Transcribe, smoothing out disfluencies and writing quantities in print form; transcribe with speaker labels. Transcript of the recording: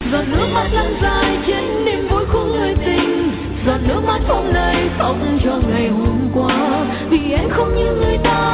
Speaker 1: giọt nước mắt lăn dài trên niềm vui của người tình, giọt nước mắt hôm nay khóc cho ngày hôm qua, vì em không như người ta